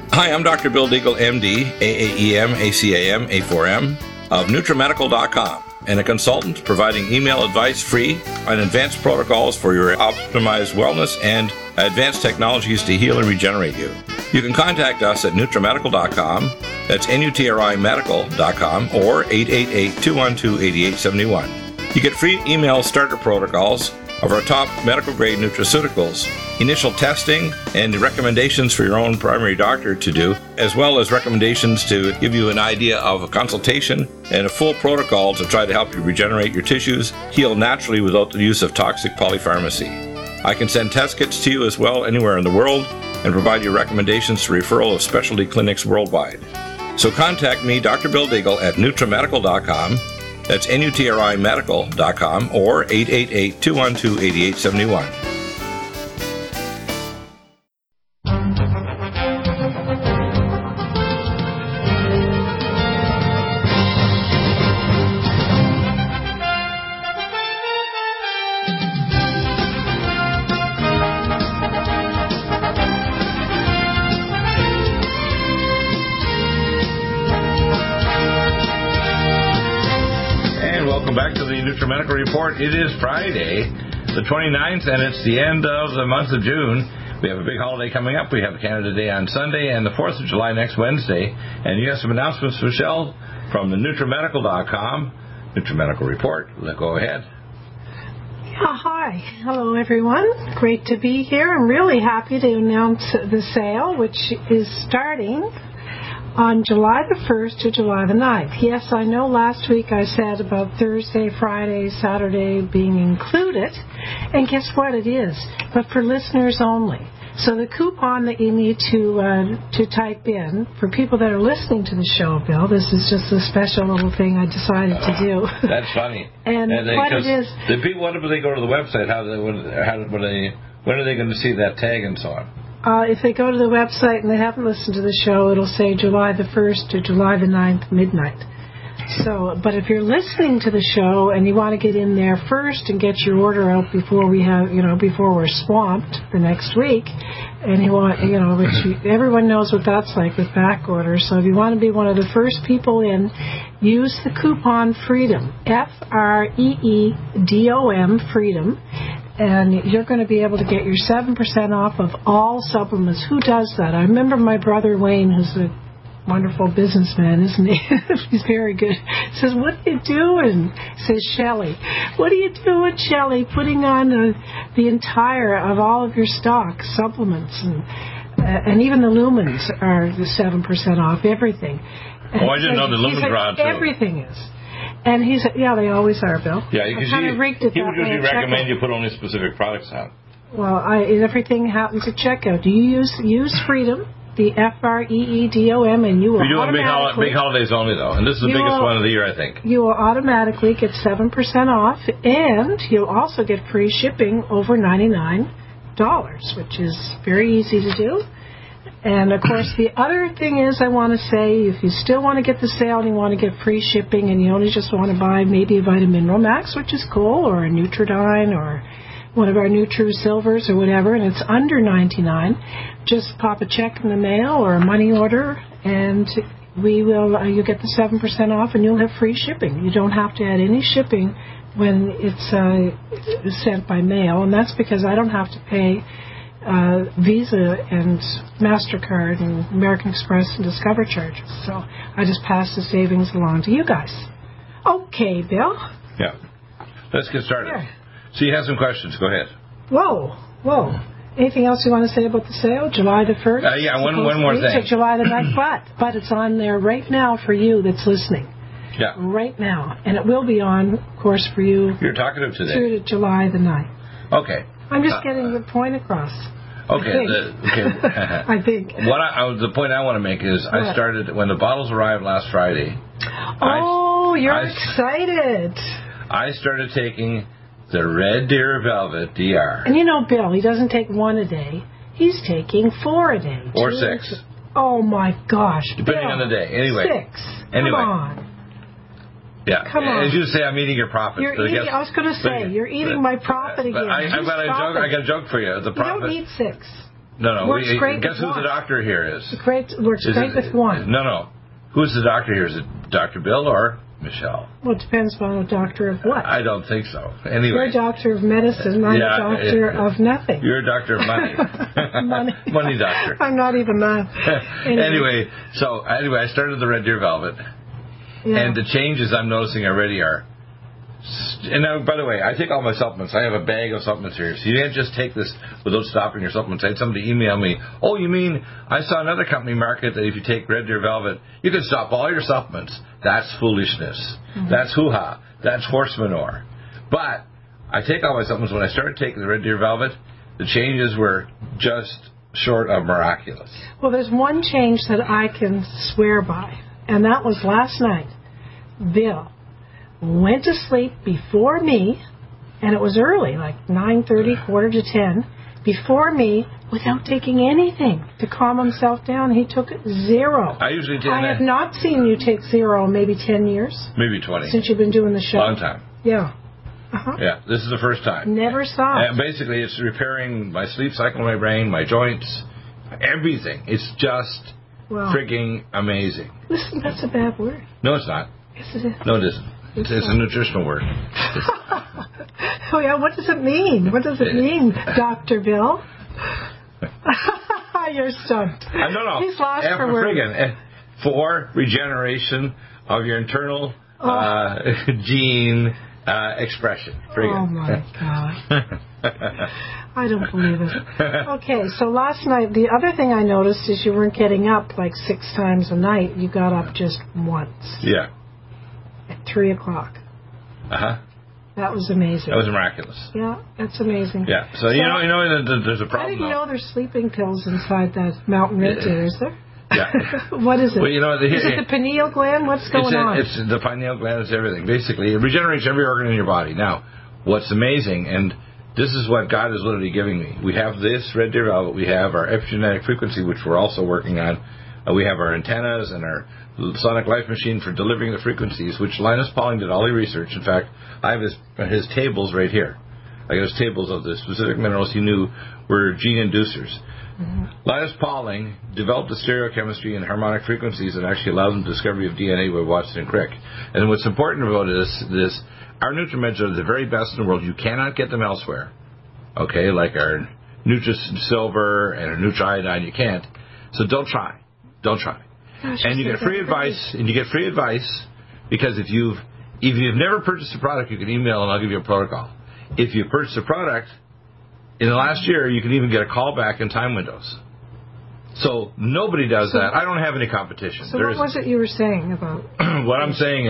Hi, I'm Dr. Bill Deagle, MD, AAEM, ACAM, A4M, of NutriMedical.com, and a consultant providing email advice free on advanced protocols for your optimized wellness and advanced technologies to heal and regenerate you. You can contact us at NutriMedical.com, that's NutriMedical.com, or 888-212-8871. You get free email starter protocols of our top medical-grade nutraceuticals, initial testing, and recommendations for your own primary doctor to do, as well as recommendations to give you an idea of a consultation and a full protocol to try to help you regenerate your tissues, heal naturally without the use of toxic polypharmacy. I can send test kits to you as well anywhere in the world and provide you recommendations to referral of specialty clinics worldwide. So contact me, Dr. Bill Deagle, at NutriMedical.com. That's NutriMedical.com, or 888-212-8871. Medical Report. It is Friday, the 29th, and it's the end of the month of June. We have a big holiday coming up. We have Canada Day on Sunday and the 4th of July next Wednesday. And you have some announcements, Michelle, from the NutriMedical.com. NutriMedical Report. Go ahead. Yeah, hi. Hello, everyone. Great to be here. I'm really happy to announce the sale, which is starting on July the 1st to July the 9th. Yes, I know last week I said about Thursday, Friday, Saturday being included, and guess what? It is, but for listeners only. So the coupon that you need to type in, for people that are listening to the show, Bill, this is just a special little thing I decided to do. That's funny. and what it is... The people, what if they go to the website? When are they going to see that tag and so on? If they go to the website and they haven't listened to the show, it'll say July the 1st to July the 9th, midnight. So, but if you're listening to the show and you want to get in there first and get your order out before we have, before we're swamped the next week, and you want, everyone knows what that's like with back orders. So if you want to be one of the first people in, use the coupon FREEDOM, FREEDOM, FREEDOM. And you're going to be able to get your 7% off of all supplements. Who does that? I remember my brother Wayne, who's a wonderful businessman, isn't he? He's very good. Says, "What are you doing?" Says Shelley. "What are you doing, Shelley? Putting on the entire of all of your stock supplements and even the lumens are the 7% off everything." I didn't know the lumens were on too. Everything is. And he said, "Yeah, they always are, Bill." Yeah, he would usually recommend you put only specific products on. Well, everything happens at checkout. Do you use Freedom, the FREEDOM, and you will automatically... big holidays only, though, and this is the biggest one of the year, I think. You will automatically get 7% off, and you'll also get free shipping over $99, which is very easy to do. And, of course, the other thing is I want to say, if you still want to get the sale and you want to get free shipping and you only just want to buy maybe a Vitamin Max, which is cool, or a Nutridyne or one of our Nutri-Silvers or whatever, and it's under $99, just pop a check in the mail or a money order, and you'll get the 7% off and you'll have free shipping. You don't have to add any shipping when it's sent by mail, and that's because I don't have to pay Visa and MasterCard and American Express and Discover charges. So I just pass the savings along to you guys. Okay, Bill. Yeah. Let's get started. Yeah. So you have some questions. Go ahead. Whoa. Anything else you want to say about the sale? July the 1st? One more thing. July the 9th, but it's on there right now for you that's listening. Yeah. Right now. And it will be on, of course, for you. You're talkative today. Through to July the 9th. Okay. I'm just getting the point across. Okay. I think. The point I want to make is I started, when the bottles arrived last Friday. You're excited. I started taking the Red Deer Velvet DR. And Bill, he doesn't take one a day. He's taking 4 a day. Or 6. Oh, my gosh. Depending on the day. Anyway. 6. Come on. Yeah. Come on. As you say, I'm eating your profit. I was going to say, you're eating my profit again. I got a joke for you. The profit. You don't need 6. No. Works great Guess with who the one. doctor here is? Works great with one. No. Who's the doctor here? Is it Dr. Bill or Michelle? Well, it depends on a doctor of what. I don't think so. Anyway. You're a doctor of medicine. I'm a doctor of nothing. You're a doctor of money. Money doctor. I'm not even that. Anyway, I started the Red Deer Velvet. Yeah. And the changes I'm noticing already are... And now, by the way, I take all my supplements. I have a bag of supplements here. So you can't just take this without stopping your supplements. I had somebody email me, oh, you mean I saw another company market that if you take Red Deer Velvet, you can stop all your supplements. That's foolishness. Mm-hmm. That's hoo-ha. That's horse manure. But I take all my supplements. When I started taking the Red Deer Velvet, the changes were just short of miraculous. Well, there's one change that I can swear by, and that was last night. Bill went to sleep before me, and it was early, like 9:30, 9:45, before me, without taking anything to calm himself down. He took 0. I usually take I have not seen you take 0 in maybe 10 years. Maybe 20. Since you've been doing the show. Long time. Yeah. Yeah, this is the first time. Never stopped. Basically, it's repairing my sleep cycle, my brain, my joints, everything. It's just frigging amazing. Listen, that's a bad word. No, it's not. Yes, it is. No, it isn't. It's a nutritional word. Oh, yeah, what does it mean? What does it mean, Dr. Bill? You're stumped. No. He's lost for words. For regeneration of your internal gene expression. Friggin'. Oh, my God. I don't believe it. Okay, so last night, the other thing I noticed is you weren't getting up like 6 times a night. You got up just once. Yeah. At 3 o'clock. Uh-huh. That was amazing. That was miraculous. Yeah, that's amazing. Yeah. So you know, there's a problem. I didn't know there's sleeping pills inside that Mountain Red Deer, is there? Yeah. What is it? Well, is it the pineal gland? What's going on? It's the pineal gland. It's everything. Basically, it regenerates every organ in your body. Now, what's amazing, and this is what God is literally giving me. We have this Red Deer Velvet. We have our epigenetic frequency, which we're also working on. We have our antennas and our sonic life machine for delivering the frequencies, which Linus Pauling did all the research. In fact, I have his tables right here. I got his tables of the specific minerals he knew were gene inducers. Mm-hmm. Linus Pauling developed the stereochemistry and harmonic frequencies that actually allowed the discovery of DNA by Watson and Crick. And what's important about this, our NutriMeds are the very best in the world. You cannot get them elsewhere. Okay, like our NutriSilver and our NutriIodine, you can't. So don't try. Don't try. And you get free advice. And you get free advice because if you've never purchased a product, you can email and I'll give you a protocol. If you purchase a product in the last year, you can even get a call back in time windows. So nobody does that. I don't have any competition. So what was it you were saying about? What I'm saying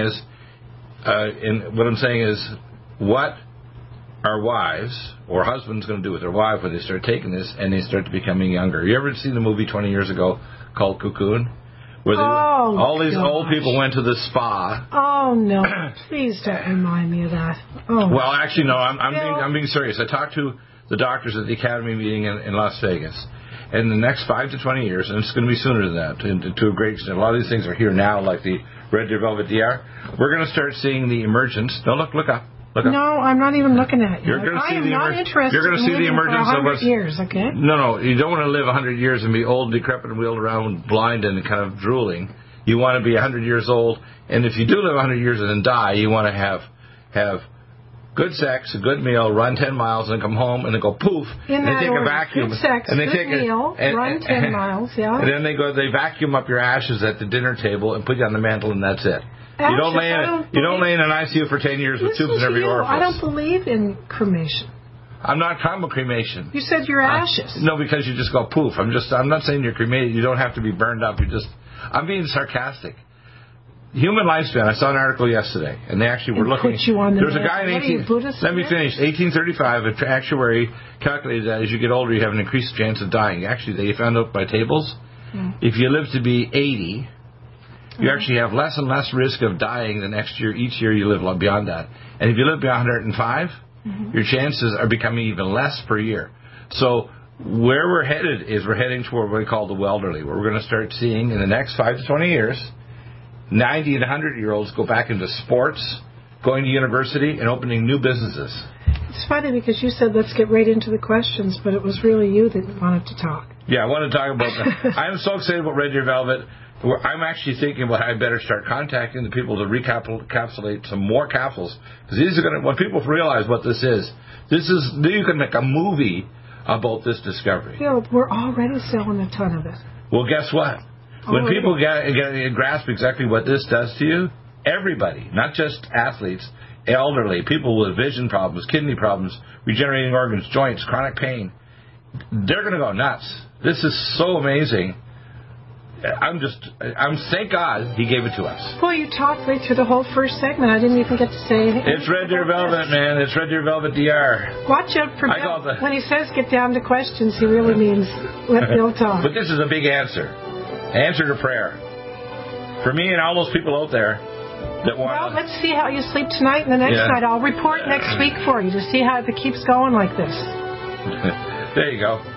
is, what our wives or husbands going to do with their wife when they start taking this and they start becoming younger. You ever seen the movie 20 years ago called Cocoon? Where all these old people went to the spa. Oh no! Please don't remind me of that. Oh. Well, actually, no. I'm being serious. I talked to the doctors at the Academy meeting in Las Vegas. And in the next 5 to 20 years, and it's going to be sooner than that, to a great extent. A lot of these things are here now, like the Red Deer Velvet DR. We're going to start seeing the emergence. No, look up. No, I'm not even looking at you. You're going to see the emergence. You're going to see the emergence of us. Years, okay? No, you don't want to live 100 years and be old, decrepit, and wheeled around blind and kind of drooling. You want to be 100 years old, and if you do live 100 years and then die, you want to have good sex, a good meal, run 10 miles, and come home, and then go poof, and they take a vacuum. Good sex, and they good take meal, run 10 miles, yeah. And then they vacuum up your ashes at the dinner table and put you on the mantle, and that's it. Ashes, you don't lay in an ICU for 10 years with tubes in every orifice. I don't believe in cremation. I'm not talking about cremation. You said your ashes. No, because you just go poof. I'm not saying you're cremated. You don't have to be burned up. I'm being sarcastic. Human lifespan. I saw an article yesterday, and they actually were looking. Put you on the There's a guy in 1835. An actuary calculated that as you get older, you have an increased chance of dying. Actually, they found out by tables, if you live to be 80, you actually have less and less risk of dying the next year. Each year you live beyond that, and if you live beyond 105, your chances are becoming even less per year. So where we're headed is we're heading toward what we call the welderly, where we're going to start seeing in the next 5 to 20 years. 90 and 100-year-olds go back into sports, going to university, and opening new businesses. It's funny because you said let's get right into the questions, but it was really you that wanted to talk. Yeah, I want to talk about that. I'm so excited about Red Deer Velvet. I'm actually thinking about how I better start contacting the people to recapsulate some more capsules. Because these are going to, when people realize what this is, you can make a movie about this discovery. Yeah, we're already selling a ton of it. Well, guess what? When people grasp exactly what this does to you, everybody, not just athletes, elderly, people with vision problems, kidney problems, regenerating organs, joints, chronic pain, they're going to go nuts. This is so amazing. Thank God he gave it to us. Boy, you talked right through the whole first segment. I didn't even get to say anything. It's Red Deer Velvet, man. It's Red Deer Velvet DR. Watch out for Bill. When he says get down to questions, he really means let Bill talk. But this is a big answer. Answer to prayer. For me and all those people out there that want. Well, let's see how you sleep tonight and the next night. I'll report next week for you to see how if it keeps going like this. There you go.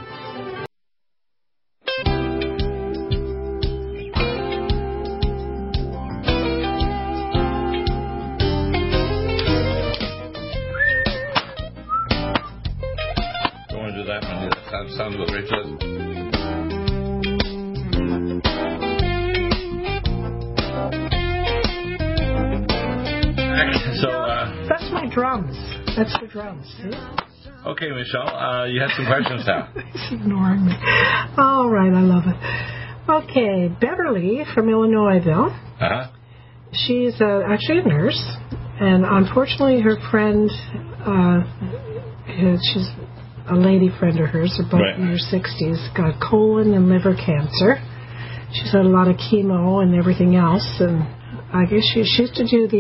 Sounds good, Rachel. That's my drums. That's the drums. See? Okay, Michelle, you had some questions now. He's ignoring me. All right, I love it. Okay, Beverly from Illinoisville. Uh-huh. She's actually a nurse, and unfortunately her friend, she's a lady friend of hers, they're both in her 60s, got colon and liver cancer. She's had a lot of chemo and everything else, and I guess she used to do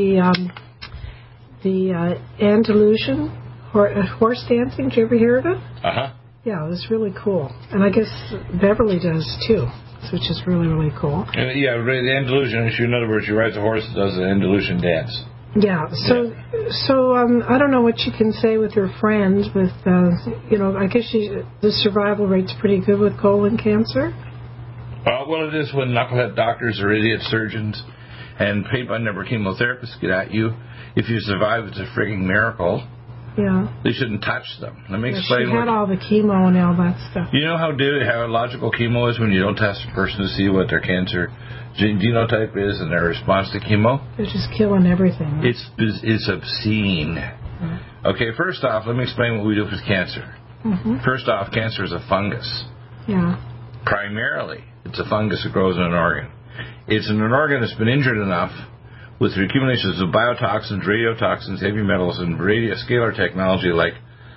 the Andalusian horse dancing. Did you ever hear of it? Uh-huh. Yeah, it was really cool. And I guess Beverly does too, which is really, really cool. Yeah, the Andalusian, in other words, she rides a horse that does the Andalusian dance. Yeah, so I don't know what you can say with her friend. With I guess the survival rate's pretty good with colon cancer. Well, it is when knucklehead doctors or idiot surgeons and paid-by-number chemotherapists get at you. If you survive, it's a frigging miracle. Yeah. They shouldn't touch them. Let me explain. She had all the chemo and all that stuff. You know how logical chemo is when you don't test a person to see what their cancer genotype is and their response to chemo? They're just killing everything. Right? It's obscene. Mm-hmm. Okay, first off, let me explain what we do with cancer. Mm-hmm. First off, cancer is a fungus. Yeah. Primarily, it's a fungus that grows in an organ. It's in an organ that's been injured enough with the accumulations of biotoxins, radiotoxins, heavy metals, and radioscalar technology like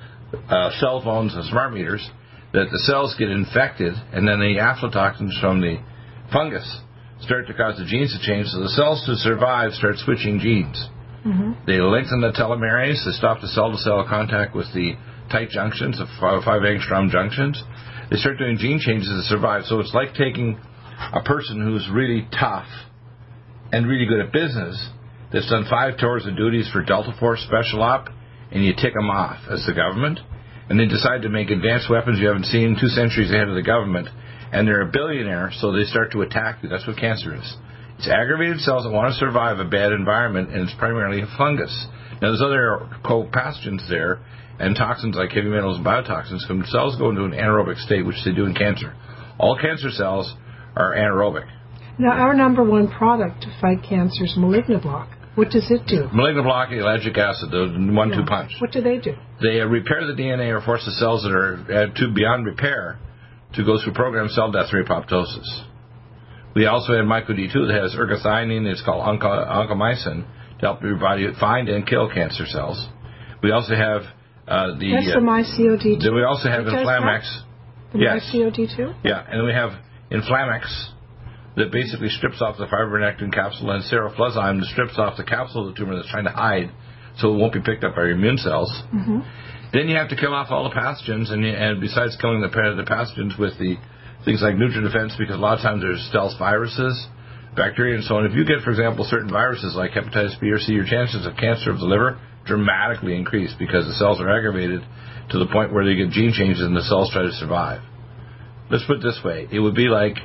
cell phones and smart meters, that the cells get infected, and then the aflatoxins from the fungus start to cause the genes to change, so the cells to survive start switching genes. Mm-hmm. They lengthen the telomerase, they stop the cell-to-cell contact with the tight junctions, the 5-angstrom junctions. They start doing gene changes to survive. So it's like taking a person who's really tough and really good at business, that's done 5 tours of duties for Delta Force Special Op, and you tick them off as the government, and they decide to make advanced weapons you haven't seen 2 centuries ahead of the government, and they're a billionaire, so they start to attack you. That's what cancer is. It's aggravated cells that want to survive a bad environment, and it's primarily a fungus. Now, there's other co-pathogens there, and toxins like heavy metals and biotoxins. When cells go into an anaerobic state, which they do in cancer. All cancer cells are anaerobic. Now, our number one product to fight cancer is Malignablock. What does it do? Malignablock, ellagic acid, the 1-2 punch. What do they do? They repair the DNA or force the cells that are beyond repair to go through programmed cell death or apoptosis. We also have myco-D2 that has ergothioneine. It's called oncomycin to help your body find and kill cancer cells. We also have That's the MyCoD2. We also have Inflamex. The MyCoD2? Yeah, and then we have Inflamex that basically strips off the fibronectin capsule, and seroflozyme that strips off the capsule of the tumor that's trying to hide so it won't be picked up by your immune cells. Mm-hmm. Then you have to kill off all the pathogens, and besides killing the pathogens with the things like NutriDefense, because a lot of times there's stealth viruses, bacteria, and so on. If you get, for example, certain viruses like hepatitis B or C, your chances of cancer of the liver dramatically increase because the cells are aggravated to the point where they get gene changes and the cells try to survive. Let's put it this way. It would be like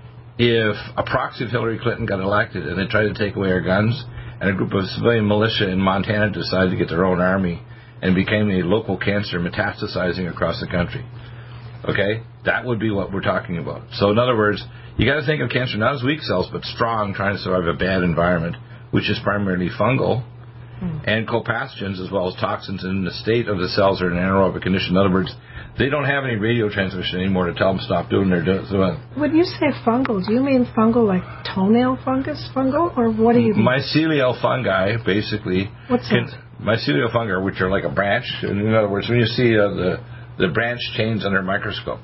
if a proxy of Hillary Clinton got elected and they tried to take away our guns, and a group of civilian militia in Montana decided to get their own army and became a local cancer metastasizing across the country. Okay? That would be what we're talking about. So in other words, you got to think of cancer not as weak cells, but strong, trying to survive a bad environment, which is primarily fungal, and copathogens, as well as toxins in the state of the cells are in an anaerobic condition. In other words, they don't have any radio transmission anymore to tell them to stop doing their... When you say fungal, do you mean fungal like toenail fungus fungal, or what do you mean? Mycelial fungi, basically. What's that? Mycelial fungi, which are like a branch. In other words, when you see the branch chains under a microscope,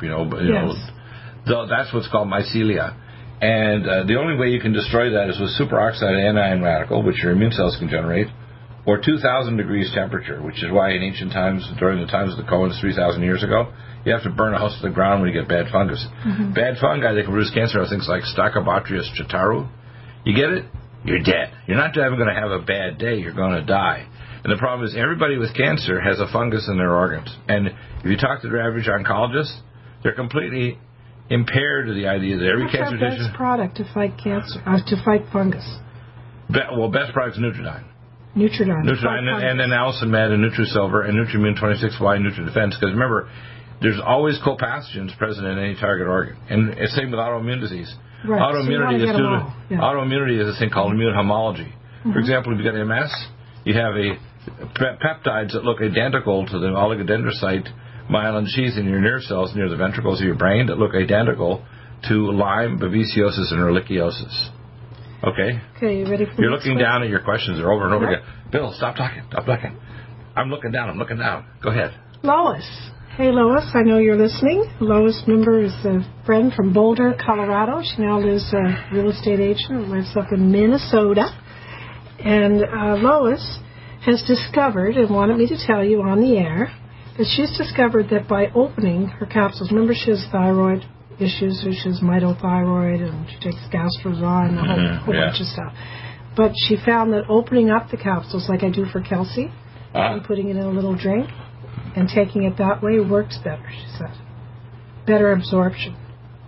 that's what's called mycelia. And the only way you can destroy that is with superoxide anion radical, which your immune cells can generate, or 2,000 degrees temperature, which is why in ancient times, during the times of the Cohens 3,000 years ago, you have to burn a house to the ground when you get bad fungus. Bad fungi that can produce cancer are things like Stachybotrys chattaru. You get it? You're dead. You're not even going to have a bad day. You're going to die. And the problem is everybody with cancer has a fungus in their organs. And if you talk to the average oncologist, they're completely impaired to the idea that every cancer patient... What's our best product to fight cancer, to fight fungus? Best product is Nutridyne. Nutridyne, and then Allicin-Med and Nutrisilver and Nutrimune 26Y and NutriDefense. Because remember, there's always copathogens present in any target organ. And it's the same with autoimmune disease. Right. Autoimmunity autoimmunity is a thing called immune homology. For example, if you've got MS, you have peptides that look identical to the oligodendrocyte myelin sheath in your nerve cells near the ventricles of your brain that look identical to Lyme, babesiosis, and ehrlichiosis. Okay, you ready for You're looking down at your questions. They're over and over again. Bill, stop talking. I'm looking down. Go ahead. Lois. Hey, Lois, I know you're listening. Lois, remember, is a friend from Boulder, Colorado. She now lives a real estate agent, lives up in Minnesota. And Lois has discovered, and wanted me to tell you on the air, that she's discovered that by opening her capsules, remember she has thyroid issues, so she has mitothyroid, and she takes Gastrozone and a whole bunch of stuff. But she found that opening up the capsules, like I do for Kelsey, and putting it in a little drink, and taking it that way works better, she said. Better absorption.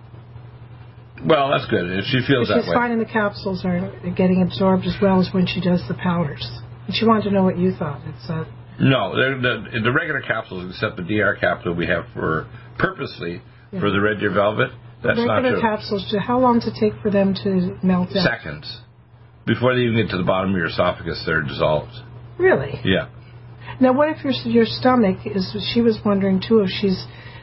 Well, that's good. If she feels that way. She's finding the capsules are getting absorbed as well as when she does the powders. And she wanted to know what you thought. No, the regular capsules, except the DR capsule we have purposely for the Red Deer Velvet, that's not true. Regular capsules, how long does it take for them to melt down? Seconds. Before they even get to the bottom of your esophagus, they're dissolved. Really? Yeah. Now, what if your stomach is? She was wondering too if she's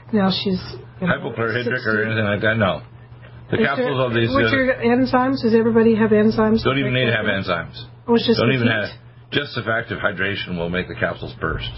hypochlorhydric or anything like that. No. The capsules of these. What's your enzymes? Does everybody have enzymes? Don't even need to have enzymes. Oh, it's just don't even have. Just the fact of hydration will make the capsules burst.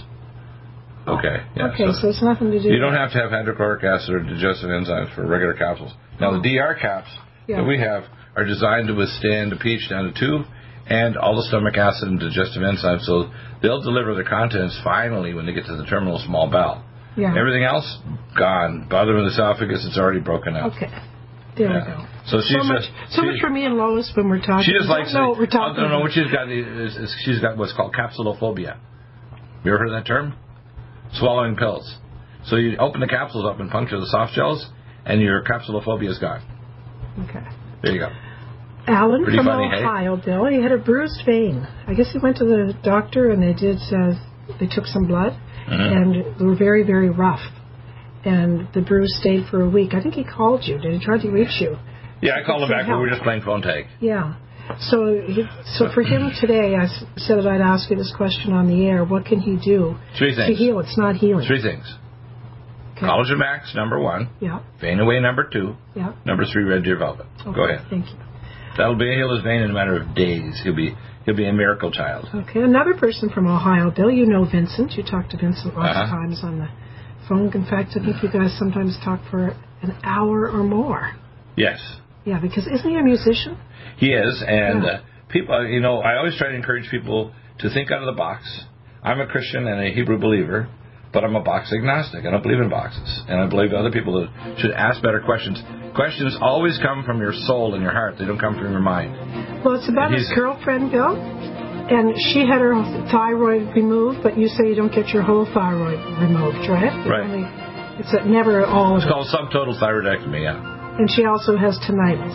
Okay. Yeah, so it's nothing to do. You don't have to have hydrochloric acid or digestive enzymes for regular capsules. Now the DR caps that we have are designed to withstand a pH down to 2 and all the stomach acid and digestive enzymes, so they'll deliver the contents finally when they get to the terminal small bowel. Yeah. Everything else, gone. Bottom of the esophagus, it's already broken out. Okay. There we go. So much for me and Lois when we're talking. She just likes know what we're talking about. No, what she's got is she's got what's called capsulophobia. You ever heard of that term? Swallowing pills. So you open the capsules up and puncture the soft gels, and your capsulophobia is gone. Okay. There you go. Alan from Ohio, Bill, he had a bruised vein. I guess he went to the doctor and they took some blood, and they were very, very rough. And the bruise stayed for a week. I think he called you. Did he try to reach you? Yeah, I called him back. We were just playing phone tag. Yeah. So for him today, I said that I'd ask you this question on the air. What can he do to heal? It's not healing. 3 things. Okay. Collagen Max, number 1. Yeah. Vein Away, number 2. Yeah. Number 3, Red Deer Velvet. Okay. Go ahead. Thank you. That'll heal his vein in a matter of days. He'll be a miracle child. Okay. Another person from Ohio, Bill. You know Vincent. You talked to Vincent lots of times on the phone. In fact, I think you guys sometimes talk for an hour or more. Yes. Yeah, because isn't he a musician? He is, and people, I always try to encourage people to think out of the box. I'm a Christian and a Hebrew believer, but I'm a box agnostic. I don't believe in boxes, and I believe other people that should ask better questions. Questions always come from your soul and your heart. They don't come from your mind. Well, it's about his girlfriend, Bill, and she had her thyroid removed, but you say you don't get your whole thyroid removed, right? Right. It's never all of it. It's called subtotal thyroidectomy, yeah. And she also has tinnitus.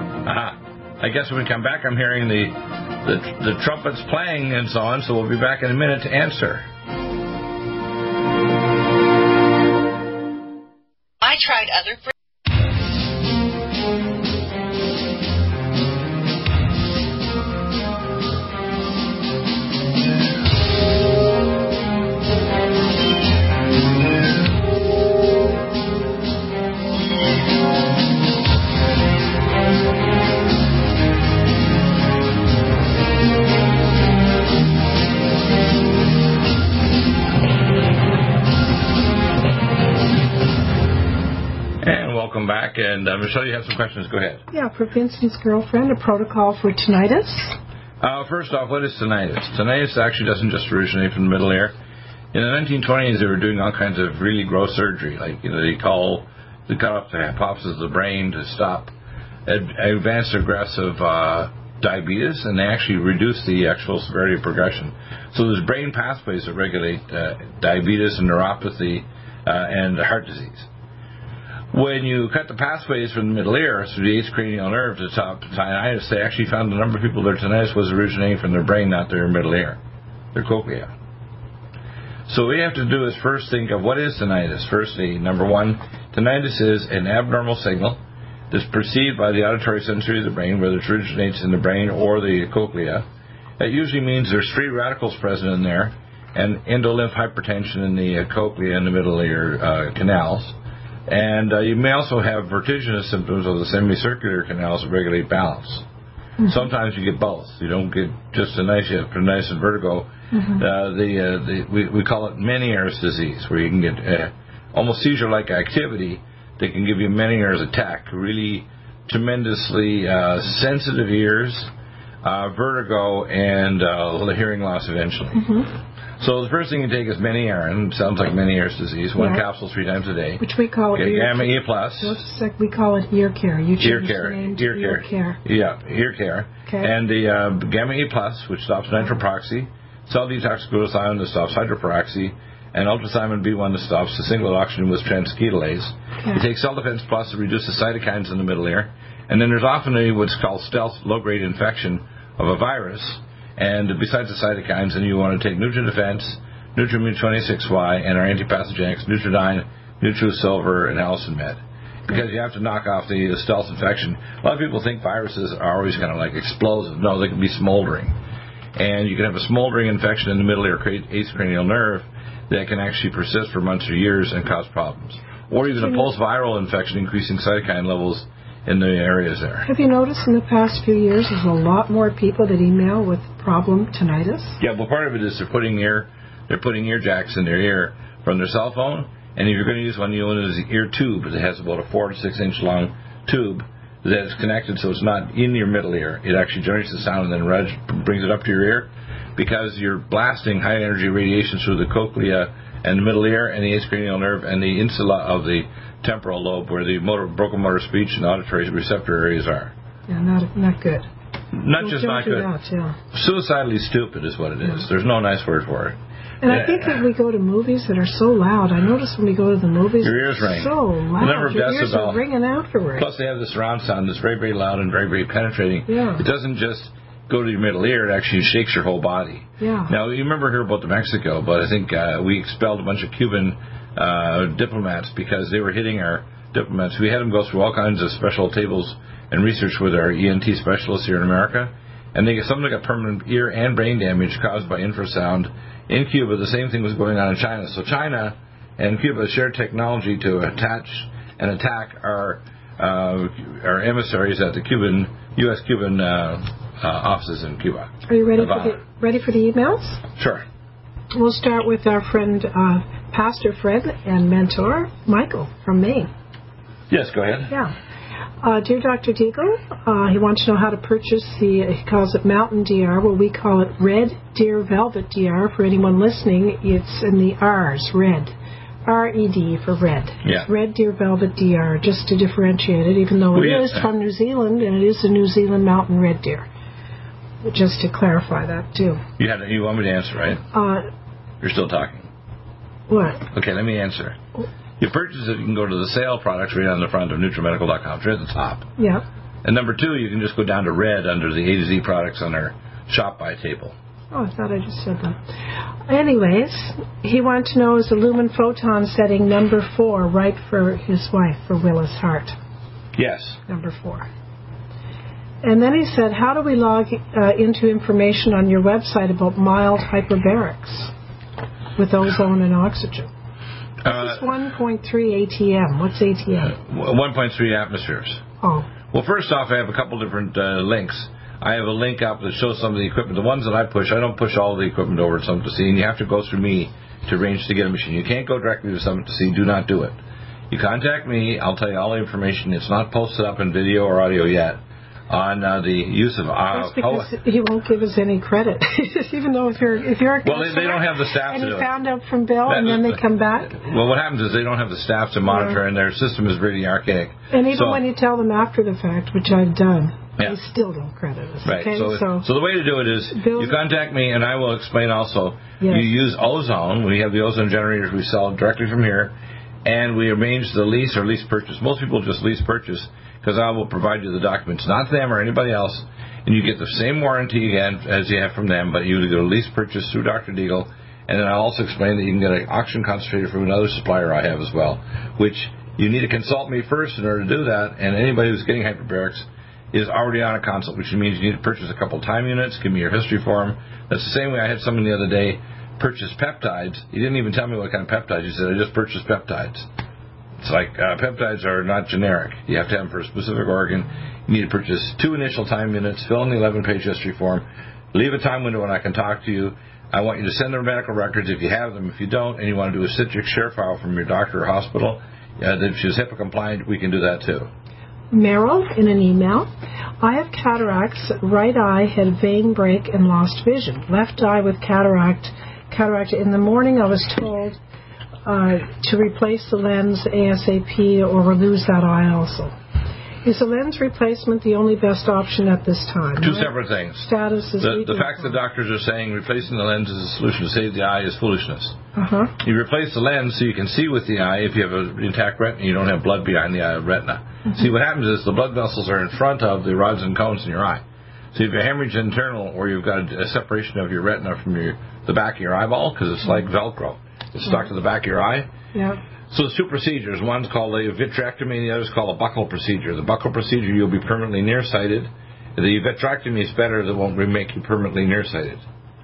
I guess when we come back, I'm hearing the trumpets playing and so on, so we'll be back in a minute to answer. And Michelle, you have some questions. Go ahead. Yeah, for Vincent's girlfriend, a protocol for tinnitus. First off, what is tinnitus? Tinnitus actually doesn't just originate from the middle ear. In the 1920s, they were doing all kinds of really gross surgery, like they cut off the hypophysis of the brain to stop advanced aggressive diabetes, and they actually reduce the actual severity of progression. So there's brain pathways that regulate diabetes and neuropathy and heart disease. When you cut the pathways from the middle ear through the eighth cranial nerve to stop tinnitus, they actually found a number of people their tinnitus was originating from their brain, not their middle ear, their cochlea. So what we have to do is first think of what is tinnitus. Firstly, number one, tinnitus is an abnormal signal that's perceived by the auditory sensory of the brain, whether it originates in the brain or the cochlea. That usually means there's free radicals present in there and endolymph hypertension in the cochlea and the middle ear canals. And you may also have vertiginous symptoms of the semicircular canals that regulate balance. Mm-hmm. Sometimes you get both. You don't get just tinnitus, you have tinnitus and vertigo. Mm-hmm. We call it Meniere's disease, where you can get almost seizure-like activity that can give you a Meniere's attack, really tremendously sensitive ears, vertigo, and hearing loss eventually. Mm-hmm. So the first thing you take is Meniere's. Sounds like Meniere's disease. One capsule 3 times a day. Which we call it Gamma E+. We call it ear care. You changed the name to ear care. Yeah, ear care. Okay. And the Gamma E+, which stops nitroproxy, cell detox glutathione that stops hydroperoxy, and ultrathymine B1 that stops the single oxygen with transketolase. Okay. You take Cell Defense Plus to reduce the cytokines in the middle ear. And then there's often what's called stealth low-grade infection of a virus. And besides the cytokines, then you want to take NutriDefense, Nutrimune 26Y, and our antipathogenics, Nutridyne, NutriSilver, and AllisonMed. Because you have to knock off the stealth infection. A lot of people think viruses are always kind of like explosive. No, they can be smoldering. And you can have a smoldering infection in the middle ear, eighth cranial nerve, that can actually persist for months or years and cause problems. Or even a post-viral infection, increasing cytokine levels in the areas there. Have you noticed in the past few years there's a lot more people that email with problem tinnitus? Yeah, well, part of it is they're putting ear jacks in their ear from their cell phone, and if you're going to use one, you want to use the ear tube that has about a 4 to 6 inch long tube that's connected so it's not in your middle ear. It actually generates the sound and then brings it up to your ear, because you're blasting high energy radiation through the cochlea and the middle ear and the eighth cranial nerve and the insula of the temporal lobe, where the broken motor speech and auditory receptor areas are. Yeah, not good. Not good. That, yeah. Suicidally stupid is what it is. Yeah. There's no nice word for it. And I think that we go to movies that are so loud. I notice when we go to the movies, your ears ring. So loud. The number of your decibel. Ears are ringing afterwards. Plus, they have this surround sound that's very, very loud and very, very penetrating. Yeah. It doesn't just go to your middle ear; it actually shakes your whole body. Yeah. Now, you remember here about the Mexico, but I think we expelled a bunch of Cuban diplomats because they were hitting our diplomats. We had them go through all kinds of special tables and research with our ENT specialists here in America, and some of them got permanent ear and brain damage caused by infrasound. In Cuba, the same thing was going on in China. So China and Cuba shared technology to attach and attack our emissaries at the U.S.-Cuban offices in Cuba. Are you ready for the emails? Sure. We'll start with our friend, pastor friend and mentor, Michael from Maine. Yes, go ahead. Yeah. Dear Dr. Deagle, he wants to know how to purchase he calls it Mountain DR. Well, we call it Red Deer Velvet DR. For anyone listening, it's in the R's, red. R-E-D for red. Yeah. It's Red Deer Velvet DR, just to differentiate it, even though it is from New Zealand, and it is the New Zealand Mountain Red Deer. Just to clarify that, too. You want me to answer, right? You're still talking. What? Okay, let me answer. You purchase it, you can go to the sale products right on the front of NutriMedical.com, right at the top. Yeah. And number 2, you can just go down to red under the A to Z products on our shop by table. Oh, I thought I just said that. Anyways, he wanted to know, is the Lumen Photon setting number 4 right for his wife, for Willis Hart? Yes. Number 4. And then he said, how do we log into information on your website about mild hyperbarics with ozone and oxygen? This is 1.3 ATM. What's ATM? 1.3 atmospheres. Oh. Well, first off, I have a couple different links. I have a link up that shows some of the equipment. The ones that I push, I don't push all the equipment over to Summit to See, and you have to go through me to arrange to get a machine. You can't go directly to Summit to See. Do not do it. you contact me. I'll tell you all the information. It's not posted up in video or audio yet on the use of... That's because he won't give us any credit, even though if you're a well, they don't have the staff to do it. And he found out from Bill, and then they come back. Well, what happens is they don't have the staff to monitor, and their system is really archaic. And even when you tell them after the fact, which I've done, they still don't credit us. Right. Okay? So the way to do it is you contact me, and I will explain also. Yes. You use ozone. We have the ozone generators we sell directly from here, and we arrange the lease or lease purchase. Most people just lease purchase, because I will provide you the documents, not them or anybody else, and you get the same warranty again as you have from them, but you get a lease purchase through Dr. Deagle, and then I'll also explain that you can get an oxygen concentrator from another supplier I have as well, which you need to consult me first in order to do that, and anybody who's getting hyperbarics is already on a consult, which means you need to purchase a couple time units, give me your history form. That's the same way I had someone the other day purchase peptides. He didn't even tell me what kind of peptides. He said, I just purchased peptides. It's like peptides are not generic. You have to have them for a specific organ. You need to purchase 2 initial time units, fill in the 11-page history form, leave a time window when I can talk to you. I want you to send their medical records if you have them. If you don't, and you want to do a Citrix share file from your doctor or hospital, if she's HIPAA compliant, we can do that too. Merrill, in an email, I have cataracts, right eye had vein break and lost vision. Left eye with cataract. In the morning I was told to replace the lens ASAP or lose that eye also. Is a lens replacement the only best option at this time? Two separate things. Status is the fact that doctors are saying replacing the lens is a solution to save the eye is foolishness. You replace the lens so you can see with the eye. If you have an intact retina, you don't have blood behind the eye retina. See, what happens is the blood vessels are in front of the rods and cones in your eye. So if you have hemorrhage internal, or you've got a separation of your retina from the back of your eyeball, because it's like Velcro. It's stuck to the back of your eye. Yeah. So there's 2 procedures. One's called a vitrectomy, and the other's called a buccal procedure. The buccal procedure, you'll be permanently nearsighted. The vitrectomy is better. That won't make you permanently nearsighted.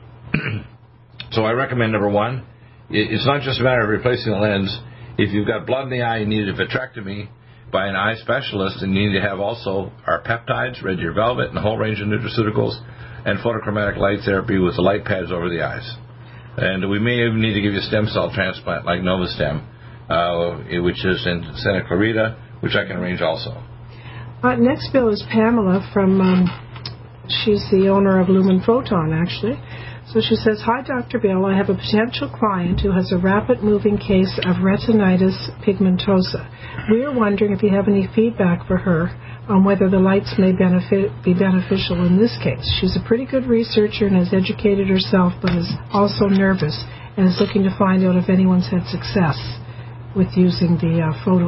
So I recommend, number 1, it's not just a matter of replacing the lens. If you've got blood in the eye, you need a vitrectomy by an eye specialist, and you need to have also our peptides, Red Deer Velvet, and a whole range of nutraceuticals, and photochromatic light therapy with the light pads over the eyes. And we may even need to give you a stem cell transplant like Novastem, which is in Santa Clarita, which I can arrange also. Next bill is Pamela from, she's the owner of Lumen Photon, actually. So she says, hi, Dr. Bill. I have a potential client who has a rapid-moving case of retinitis pigmentosa. We are wondering if you have any feedback for her on whether the lights may be beneficial in this case. She's a pretty good researcher and has educated herself, but is also nervous and is looking to find out if anyone's had success with using the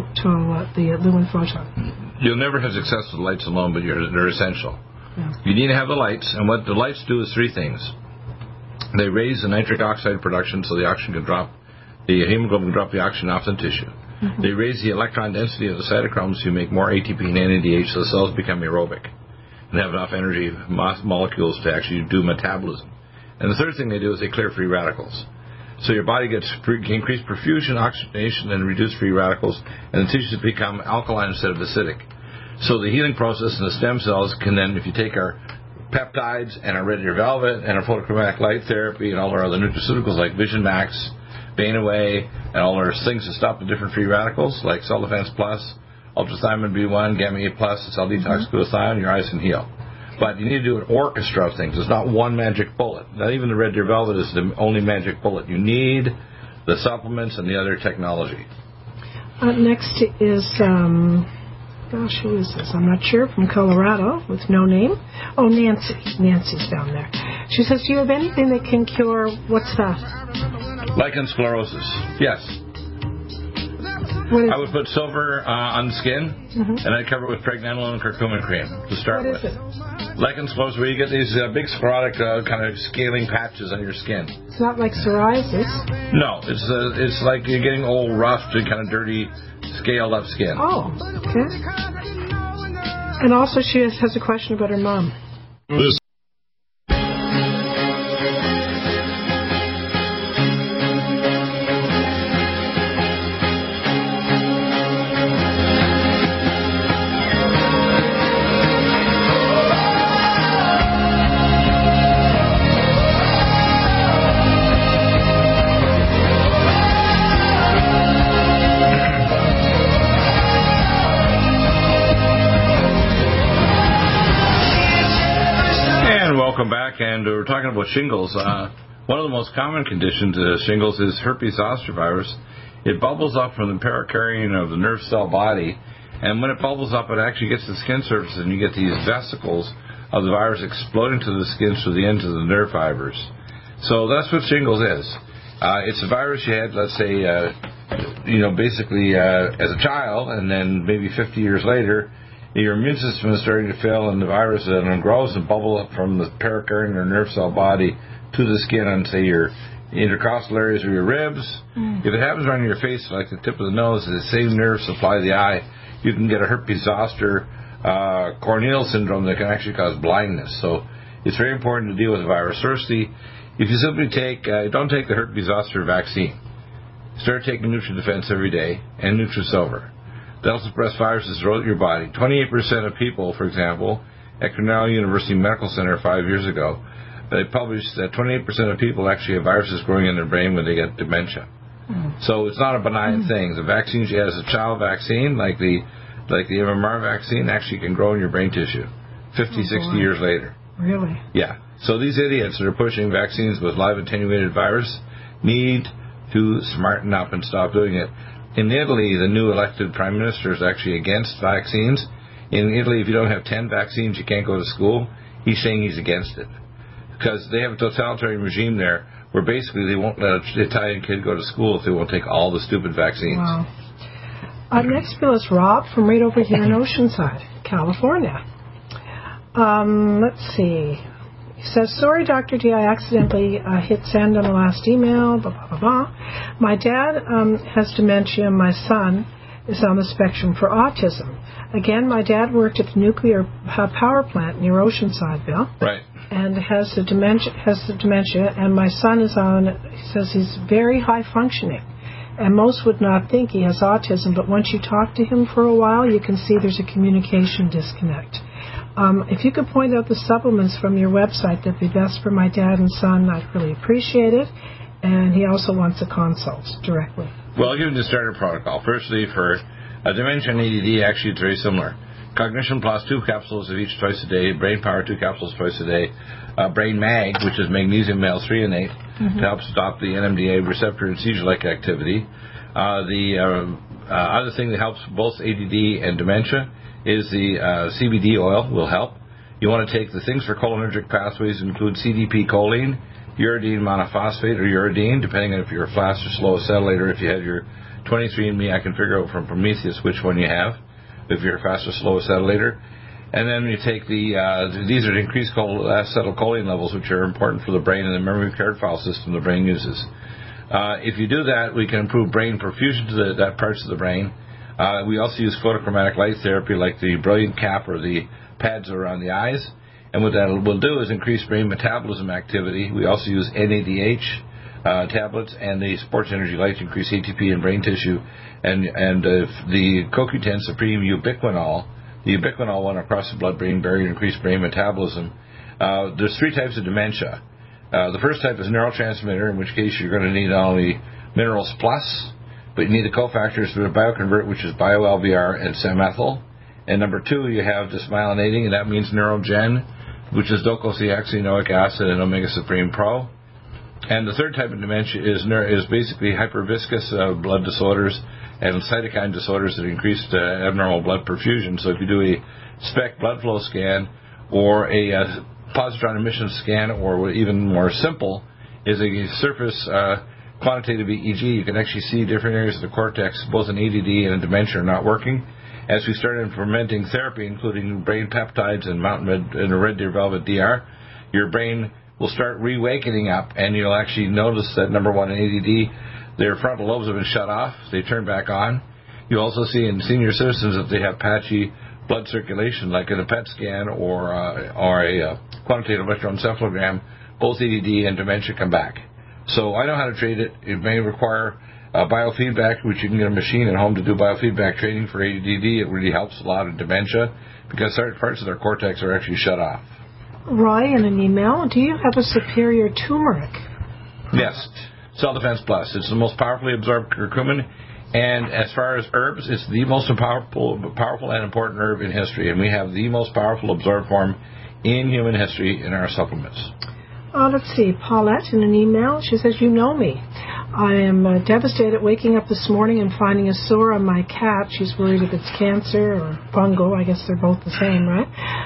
Lumen Photon. You'll never have success with lights alone, but they're essential. Yeah. You need to have the lights, and what the lights do is 3 things. They raise the nitric oxide production so the oxygen can drop, the hemoglobin can drop the oxygen off the tissue. They raise the electron density of the cytochromes to make more ATP and NADH so the cells become aerobic and have enough energy molecules to actually do metabolism. And the third thing they do is they clear free radicals. So your body gets increased perfusion, oxygenation, and reduced free radicals, and the tissues become alkaline instead of acidic. So the healing process in the stem cells can then, if you take our peptides and our Red Deer Velvet and our photochromatic light therapy and all our other nutraceuticals like Vision Max, Bane Away, and all our things to stop the different free radicals like Cell Defense Plus, Ultrathymine B1, Gamma E Plus, Cell Detox Glutathione, your eyes can heal. But you need to do an orchestra of things. It's not one magic bullet. Not even the Red Deer Velvet is the only magic bullet. You need the supplements and the other technology. Next is, gosh, who is this? I'm not sure. From Colorado with no name. Oh, Nancy. Nancy's down there. She says, do you have anything that can cure, what's that? Lichen sclerosis. Yes. I would put silver on the skin, and I'd cover it with pregnenolone and curcumin cream to start with. What is it? Lichen sclerosis, where you get these big sclerotic kind of scaling patches on your skin. It's not like psoriasis. No, it's like you're getting old, rough, kind of dirty, scaled up skin. Oh, okay. And also she has a question about her mom. welcome back. And we're talking about shingles. One of the most common conditions of shingles is herpes zoster virus. It bubbles up from the pericardium of the nerve cell body, and when it bubbles up, it actually gets to the skin surface, and you get these vesicles of the virus exploding to the skin through the ends of the nerve fibers. So that's what shingles is. It's a virus you had, let's say, basically as a child, and then maybe 50 years later, your immune system is starting to fail, and the virus grows and bubbles up from the pericardium or nerve cell body to the skin on, say, your intercostal areas or your ribs. If it happens around your face, like the tip of the nose, the same nerves supply the eye, you can get a herpes zoster corneal syndrome that can actually cause blindness. So it's very important to deal with the virus. Firstly, if you simply don't take the herpes zoster vaccine. Start taking NutriDefense every day and NutriSilver. That'll suppress viruses throughout your body. 28% of people, for example, at Cornell University Medical Center 5 years ago, they published that 28% of people actually have viruses growing in their brain when they get dementia. So it's not a benign thing. The vaccines you had as a child vaccine, like the MMR vaccine, actually can grow in your brain tissue 50, 60 years later. Really? Yeah. So these idiots that are pushing vaccines with live attenuated virus need to smarten up and stop doing it. In Italy, the new elected prime minister is actually against vaccines. In Italy, if you don't have 10 vaccines, you can't go to school. He's saying he's against it. Because they have a totalitarian regime there where basically they won't let an Italian kid go to school if they won't take all the stupid vaccines. Wow. Next bill is Rob from right over here in Oceanside, California. Let's see. He says, sorry, Dr. D, I accidentally hit send on the last email, blah, blah, blah, blah. My dad has dementia. My son is on the spectrum for autism. Again, my dad worked at the nuclear power plant near Oceanside, Bill. Right. And has the dementia, and my son is on, he says he's very high functioning. And most would not think he has autism, but once you talk to him for a while, you can see there's a communication disconnect. If you could point out the supplements from your website that'd be best for my dad and son, I'd really appreciate it. And he also wants a consult directly. Well, I'll give you the starter protocol. Firstly, for dementia and ADD, actually it's very similar. Cognition Plus, 2 capsules of each twice a day. Brain Power, 2 capsules twice a day. Brain Mag, which is magnesium malthreonate, to help stop the NMDA receptor and seizure-like activity. The other thing that helps both ADD and dementia is the CBD oil will help. You want to take the things for cholinergic pathways include CDP choline, uridine monophosphate or uridine, depending on if you're a fast or slow acetylator. If you have your 23andMe, I can figure out from Prometheus which one you have, if you're a fast or slow acetylator. And then you take these are the increased acetylcholine levels, which are important for the brain and the memory card file system the brain uses. If you do that, we can improve brain perfusion to that parts of the brain. We also use photochromatic light therapy like the Brilliant Cap or the pads around the eyes. And what that will do is increase brain metabolism activity. We also use NADH tablets and the Sports Energy Light to increase ATP in brain tissue. And the CoQ10 Supreme Ubiquinol, the ubiquinol one across the blood-brain barrier to increase brain metabolism. There's 3 types of dementia. The first type is neurotransmitter, in which case you're going to need not only Minerals Plus, but you need the cofactors for the bioconvert, which is BioLVR and Samethyl. And number 2, you have dysmyelinating, and that means Neurogen, which is docosahexaenoic acid and Omega Supreme Pro. And the third type of dementia is basically hyperviscous blood disorders and cytokine disorders that increase abnormal blood perfusion. So if you do a SPECT blood flow scan or a positron emission scan, or even more simple, is a surface quantitative EEG, you can actually see different areas of the cortex, both in ADD and in dementia, are not working. As we start implementing therapy, including brain peptides and Red Deer Velvet DR, your brain will start reawakening up, and you'll actually notice that, number one, in ADD, their frontal lobes have been shut off. They turn back on. You also see in senior citizens that they have patchy blood circulation, like in a PET scan or a quantitative electroencephalogram. Both ADD and dementia come back. So I know how to treat it. It may require biofeedback, which you can get a machine at home to do biofeedback training for ADD. It really helps a lot in dementia because certain parts of their cortex are actually shut off. Roy, in an email, do you have a superior turmeric? Yes, Cell Defense Plus. It's the most powerfully absorbed curcumin, and as far as herbs, it's the most powerful and important herb in history, and we have the most powerful absorbed form in human history in our supplements. Let's see. Paulette in an email, she says, you know me. I am devastated waking up this morning and finding a sore on my cat. She's worried if it's cancer or fungal. I guess they're both the same, right?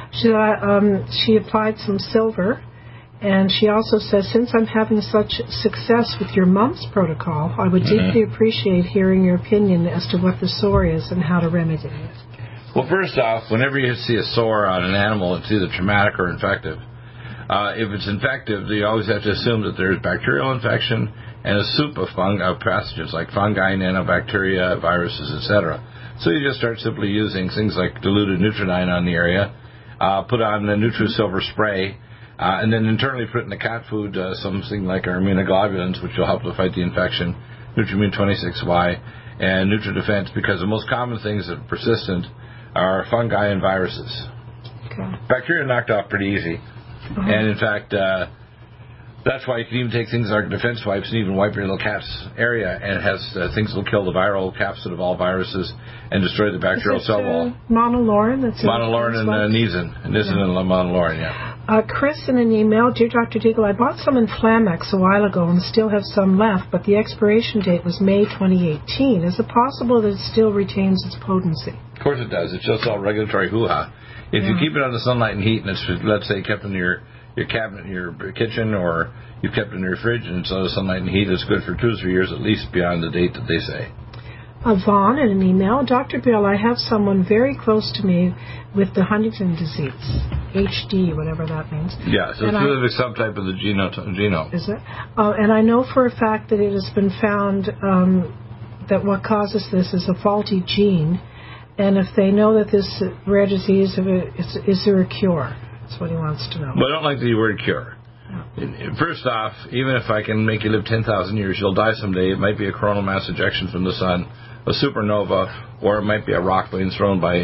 She applied some silver. And she also says, since I'm having such success with your mumps protocol, I would deeply appreciate hearing your opinion as to what the sore is and how to remedy it. Well, first off, whenever you see a sore on an animal, it's either traumatic or infective. If it's infective, you always have to assume that there's bacterial infection and a soup of pathogens like fungi, nanobacteria, viruses, etc. So you just start simply using things like diluted Nutridine on the area, put on the NutriSilver spray, and then internally put in the cat food something like our immunoglobulins, which will help to fight the infection, Nutrimune 26Y, and NutriDefense, because the most common things that are persistent are fungi and viruses. Okay. Bacteria knocked off pretty easy. And in fact, that's why you can even take things like defense wipes and even wipe your little cat's area, and it has things that will kill the viral capsid of all viruses and destroy the bacterial cell wall. Monolaurin? Monolaurin and Nisin. Nisin and Monolaurin, yeah. Chris in an email, Dear Dr. Deagle, I bought some Inflamex a while ago and still have some left, but the expiration date was May 2018. Is it possible that it still retains its potency? Of course it does. It's just all regulatory hoo-ha. If you keep it under sunlight and heat, and it's, let's say, kept in your cabinet in your kitchen, or you've kept it in your fridge, and it's under sunlight and heat, it's good for 2 or 3 years at least beyond the date that they say. Vaughn in an email, Dr. Bill, I have someone very close to me with the Huntington disease, HD, whatever that means. Yeah, so it's a subtype of the genome. Is it? And I know for a fact that it has been found that what causes this is a faulty gene. And if they know that this rare disease, is there a cure? That's what he wants to know. Well, I don't like the word cure. No. First off, even if I can make you live 10,000 years, you'll die someday. It might be a coronal mass ejection from the sun, a supernova, or it might be a rock being thrown by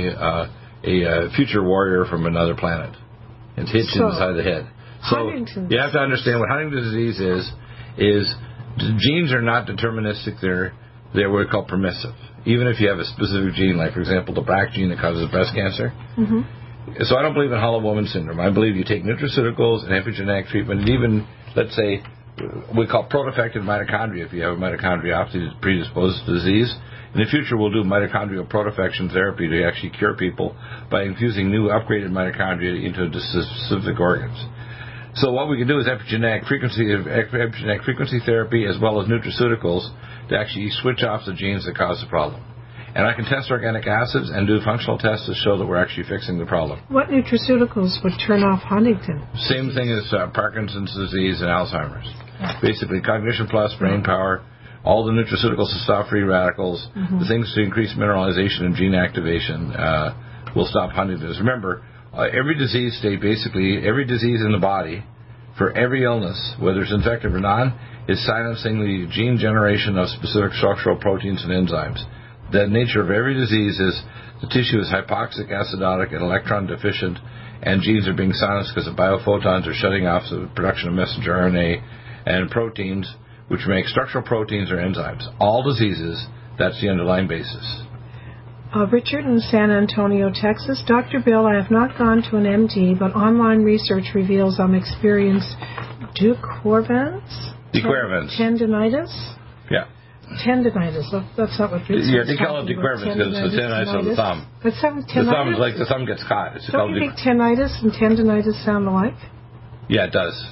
a future warrior from another planet. It's hit you inside the head. So you have to understand what Huntington's disease is genes are not deterministic. They're what we call permissive. Even if you have a specific gene, like, for example, the BRCA gene that causes breast cancer. Mm-hmm. So I don't believe in hollow woman syndrome. I believe you take nutraceuticals and epigenetic treatment, and even, let's say, we call protofected mitochondria if you have a mitochondriopathy that predisposes to disease. In the future, we'll do mitochondrial protofection therapy to actually cure people by infusing new upgraded mitochondria into specific organs. So what we can do is epigenetic frequency therapy as well as nutraceuticals to actually switch off the genes that cause the problem. And I can test organic acids and do functional tests to show that we're actually fixing the problem. What nutraceuticals would turn off Huntington? Same thing as Parkinson's disease and Alzheimer's. Basically, Cognition Plus, brain power, all the nutraceuticals to stop free radicals, the things to increase mineralization and gene activation will stop Huntington's. Remember, every disease state, basically, every disease in the body, for every illness, whether it's infective or non, is silencing the gene generation of specific structural proteins and enzymes. The nature of every disease is the tissue is hypoxic, acidotic, and electron deficient, and genes are being silenced because the biophotons are shutting off the production of messenger RNA and proteins, which make structural proteins or enzymes. All diseases, that's the underlying basis. Richard in San Antonio, Texas. Dr. Bill, I have not gone to an MD, but online research reveals I'm experiencing dequervents? Tendinitis? Yeah. Tendinitis. That's not what it's Yeah, they call it dequervents because it's the tendinitis of the thumb. But the thumb is like the thumb gets caught. Don't you think tinnitus and tendinitis sound alike? Yeah, it does.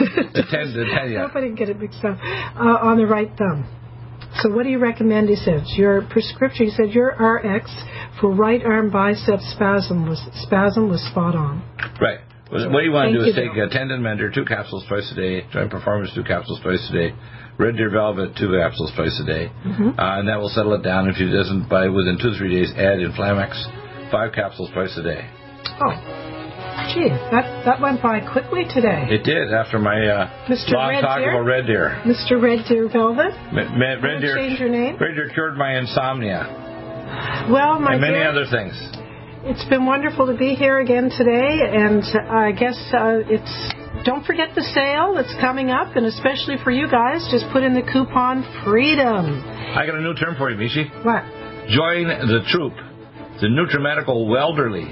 I hope I didn't get it mixed up. On the right thumb. So what do you recommend, he says? Your prescription, he said, your RX for right arm bicep spasm was spot on. Right. What you want to do is take a tendon mender, 2 capsules twice a day, joint performance, 2 capsules twice a day, Red Deer Velvet, 2 capsules twice a day, and that will settle it down. If it doesn't, within 2 to 3 days, add Inflamex, 5 capsules twice a day. Oh, gee, that went by quickly today. It did after my long talk about Red Deer. Mr. Red Deer Velvet. Red Deer. Change your name. Red Deer cured my insomnia. Well, and many other things. It's been wonderful to be here again today, and I guess don't forget the sale that's coming up, and especially for you guys, just put in the coupon FREEDOM. I got a new term for you, Mishi. What? Join the troop, the Nutrimedical Welderly.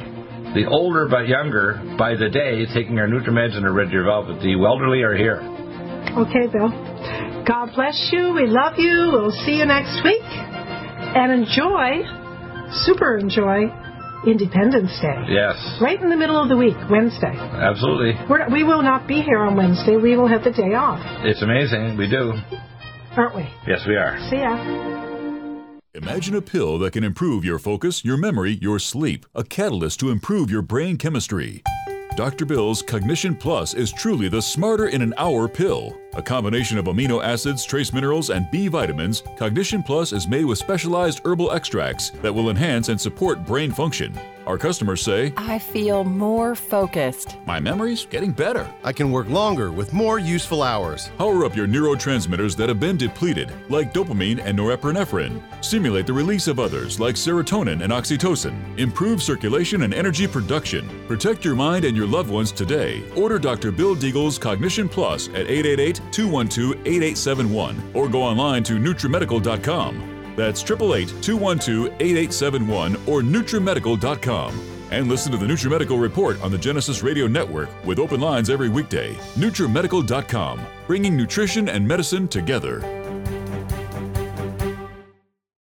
the older but younger by the day taking our NutriMeds and our Red Deer Velvet. The elderly are here. Okay, Bill. God bless you. We love you. We'll see you next week. And enjoy, super enjoy, Independence Day. Yes. Right in the middle of the week, Wednesday. Absolutely. We will not be here on Wednesday. We will have the day off. It's amazing. We do. Aren't we? Yes, we are. See ya. Imagine a pill that can improve your focus, your memory, your sleep, a catalyst to improve your brain chemistry. Dr. Bill's Cognition Plus is truly the smarter in an hour pill. A combination of amino acids, trace minerals, and B vitamins, Cognition Plus is made with specialized herbal extracts that will enhance and support brain function. Our customers say, I feel more focused. My memory's getting better. I can work longer with more useful hours. Power up your neurotransmitters that have been depleted, like dopamine and norepinephrine. Stimulate the release of others, like serotonin and oxytocin. Improve circulation and energy production. Protect your mind and your loved ones today. Order Dr. Bill Deagle's Cognition Plus at 888-212-8871 or go online to NutriMedical.com. That's 888-212-8871 or NutriMedical.com. And listen to the NutriMedical Report on the Genesis Radio Network with open lines every weekday. NutriMedical.com, bringing nutrition and medicine together.